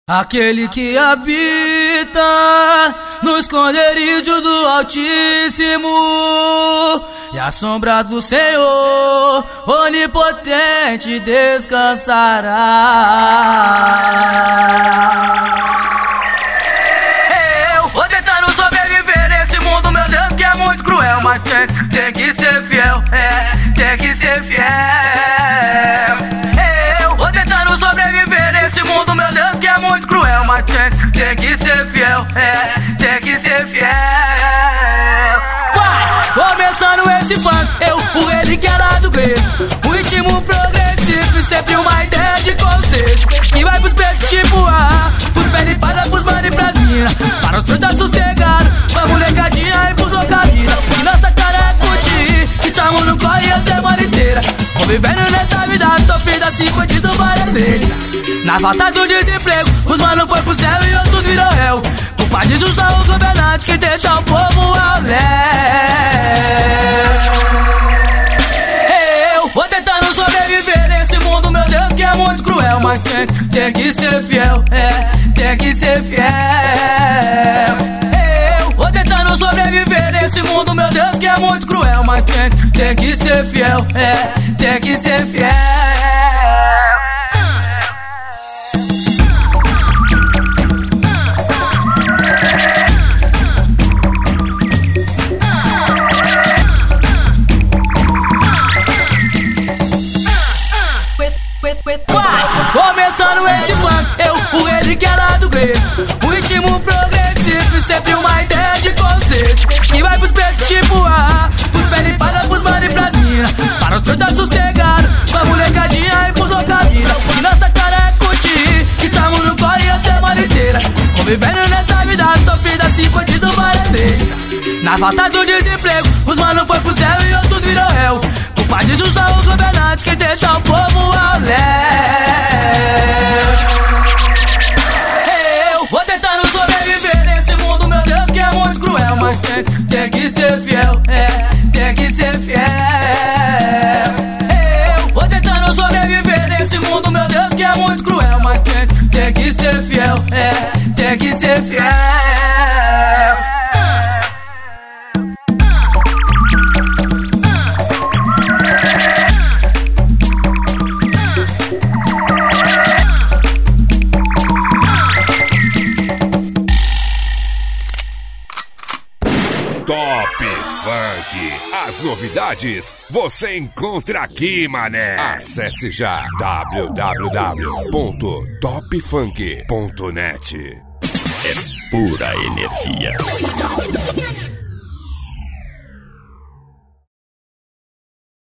Aquele que habita no esconderijo do Altíssimo e a sombra do Senhor onipotente descansará. Eu vou tentando sobreviver nesse mundo, meu Deus, que é muito cruel, mas tem que ser fiel, tem que ser fiel. Eu vou tentando sobreviver nesse mundo, meu Deus, que é muito cruel, mas tem que ser fiel, tem que ser fiel. Vai! Começando esse funk, o relíquia lá do grego, o ritmo progressivo e sempre uma ideia de conceito que vai pros pretos tipo A, pros pelipadas, pros mano e pras minas, para os trutas sossegados, pra molecadinha e pros louca-vida. E nossa cara é curtir, estamos no corre a semana inteira, convivendo nessa vida sofrida, 5 dias do barulho. Na falta do desemprego, os mano foi pro céu e outros viram réu. Culpa disso são os governantes que deixam o povo ao léu. Eu vou tentando sobreviver nesse mundo, meu Deus, que é muito cruel, mas tem que ser fiel, tem que ser fiel. Eu vou tentando sobreviver nesse mundo, meu Deus, que é muito cruel, mas tem que ser fiel, tem que ser fiel. Começando esse funk, o relíquia lá do grego, o ritmo progressivo e sempre uma ideia de conceito que vai pros pretos tipo A, pros pelipadas, pros mano e pras minas, para os trutas sossegados, pra molecadinha e pros louca-vida. E nossa cara é curtir, estamos no corre a semana inteira, convivendo nessa vida sofrida, 5 dias do barulho. Na falta do desemprego, os mano foi pro céu e outros viram réu. Culpa disso são os governantes que deixam o povo ao léu. Eu vou tentando sobreviver nesse mundo, meu Deus, que é muito cruel, mas tem que ser fiel, tem que ser fiel. Eu vou tentando sobreviver nesse mundo, meu Deus, que é muito cruel, mas tem que ser fiel, tem que ser fiel. Top Funk. As novidades você encontra aqui, mané. Acesse já www.topfunk.net. É pura energia.